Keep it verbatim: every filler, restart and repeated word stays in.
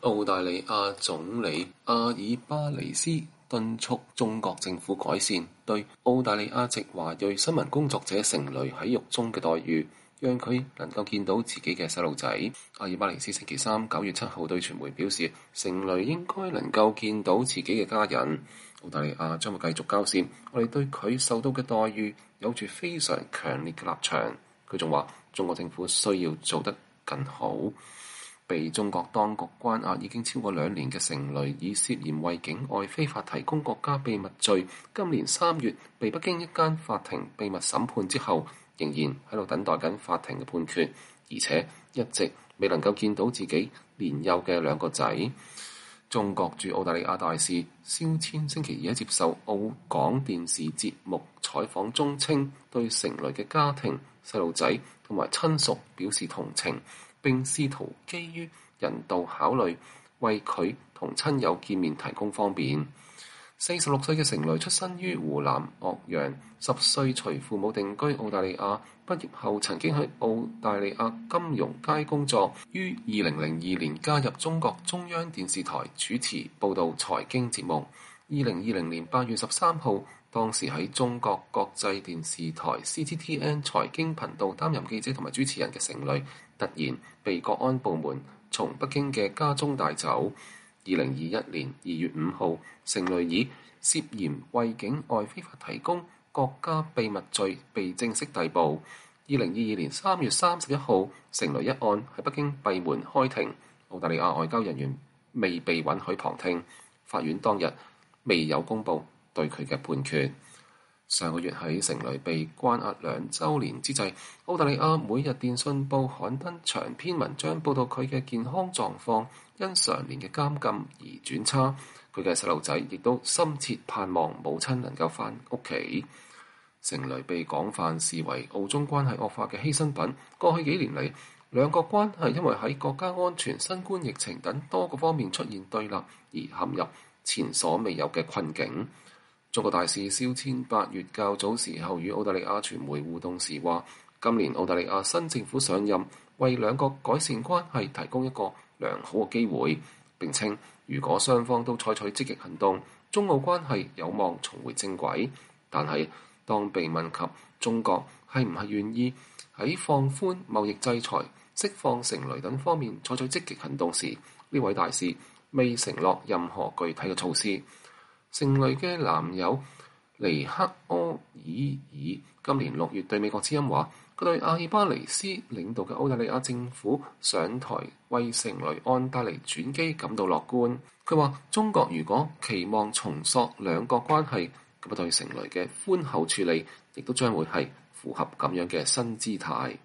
澳大利亞總理阿爾巴尼斯敦促中國政府改善對澳大利亞籍華裔新聞工作者成蕾喺獄中嘅待遇，讓佢能夠見到自己嘅細路仔。阿爾巴尼斯星期三九月七號對傳媒表示，成蕾應該能夠見到自己嘅家人。澳大利亞將會繼續交涉，我哋對佢受到嘅待遇有住非常強烈嘅立場。佢仲話，中國政府需要做得更好。被中國當局關押已經超過兩年嘅成蕾，以涉嫌為境外非法提供國家秘密罪，今年三月被北京一間法庭秘密審判之後，仍然喺度等待緊法庭嘅判決，而且一直未能夠見到自己年幼嘅兩個仔。中國駐澳大利亞大使蕭千星期二喺接受澳廣電視節目採訪中稱，對成蕾嘅家庭、細路仔同埋親屬表示同情，並試圖基於人道考慮為佢同親友見面提供方便。四十六歲嘅成蕾出身於湖南岳陽，十歲隨父母定居澳大利亞，畢業後曾經喺澳大利亞金融街工作，於二零零二年加入中國中央電視台主持報導財經節目。二零二零年八月十三號，當時喺中國國際電視台 C G T N 財經頻道擔任記者同埋主持人嘅成蕾，突然被國安部門從北京嘅家中帶走。二零二一年二月五號，成蕾以涉嫌為境外非法提供國家秘密罪被正式逮捕。二零二二年三月三十一號，成蕾一案喺北京閉門開庭，澳大利亞外交人員未被允許旁聽，法院當日未有公佈對佢嘅判決。上個月喺成蕾被關押兩週年之際，澳大利亞每日電訊報刊登長篇文章報道佢嘅健康狀況因常年嘅監禁而轉差，佢嘅細路仔亦都深切盼望母親能夠返屋企。成蕾被廣泛視為澳中關係惡化嘅犧牲品。過去幾年嚟，兩國關係因為喺國家安全、新冠疫情等多個方面出現對立，而陷入前所未有嘅困境。中國大使蕭千八月較早時候與澳大利亞傳媒互動時話，今年澳大利亞新政府上任，為兩國改善關係提供一個良好嘅機會。並稱，如果雙方都採取積極行動，中澳關係有望重回正軌。但係當被問及中國係唔係願意喺放寬貿易制裁、釋放成蕾等方面採取積極行動時，呢位大使未承諾任何具體嘅措施。成蕾嘅男友尼克柯爾爾今年六月對美國之音話，佢對阿爾巴尼斯領導嘅澳大利亞政府上台為成蕾案帶嚟轉機感到樂觀。佢話中國如果期望重塑兩國關係，咁對成蕾嘅寬厚處理亦都將會係符合咁樣嘅新姿態。